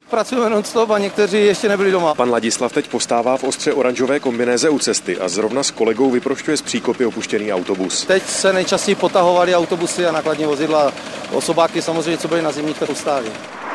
Pracujeme non-stop a někteří ještě nebyli doma. Pan Ladislav teď postává v ostře oranžové kombinéze u cesty a zrovna s kolegou vyprošťuje z příkopy opuštěný autobus. Teď se nejčastěji potahovaly autobusy a nákladní vozidla. Osobáky samozřejmě, co byly na zimních, tak ustály.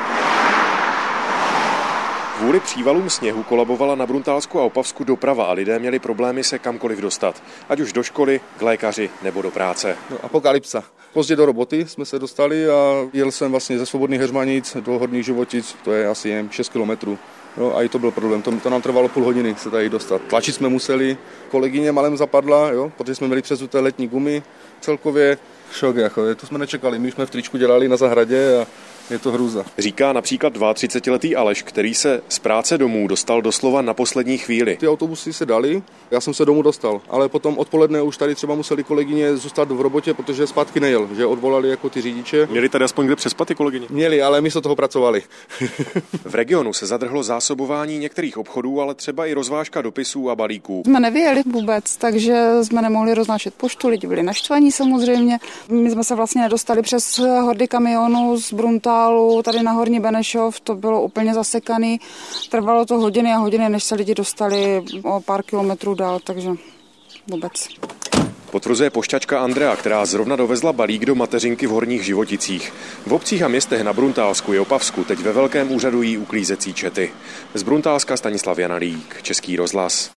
Kvůli přívalům sněhu kolabovala na Bruntálsku a Opavsku doprava a lidé měli problémy se kamkoliv dostat. Ať už do školy, k lékaři nebo do práce. Apokalypsa. Pozdě do roboty jsme se dostali a jel jsem vlastně ze Svobodných Heřmanic do Horních Životic, to je asi 6 kilometrů. No a i to byl problém, to nám trvalo půl hodiny se tady dostat. Tlačit jsme museli, kolegyně malem zapadla, protože jsme měli přezuté letní gumy, celkově šok, to jsme nečekali, my jsme v tričku dělali na zahradě a je to hrůza. Říká například 32letý Aleš, který se z práce domů dostal doslova na poslední chvíli. Ty autobusy se dali, já jsem se domů dostal, ale potom odpoledne už tady třeba museli kolegyně zůstat v robotě, protože zpátky nejel, že odvolali jako ty řidiče. Měli tady aspoň kde přespat ty kolegyně? Měli, ale místo toho pracovali. V regionu se zadrhlo zásobování některých obchodů, ale třeba i rozvážka dopisů a balíků. Jsme nevyjeli vůbec, takže jsme nemohli roznášet poštu, lidi byli naštvaní samozřejmě. My jsme se vlastně nedostali přes hordy kamionů z Bruntálu tady na Horní Benešov, to bylo úplně zasekaný. Trvalo to hodiny a hodiny, než se lidi dostali o pár kilometrů dál, takže vůbec. Potvrzuje pošťačka Andrea, která zrovna dovezla balík do mateřinky v Horních Životicích. V obcích a městech na Bruntálsku i Opavsku teď ve velkém úřadují uklízecí čety. Z Bruntálska Stanislav Janalík, Český rozhlas.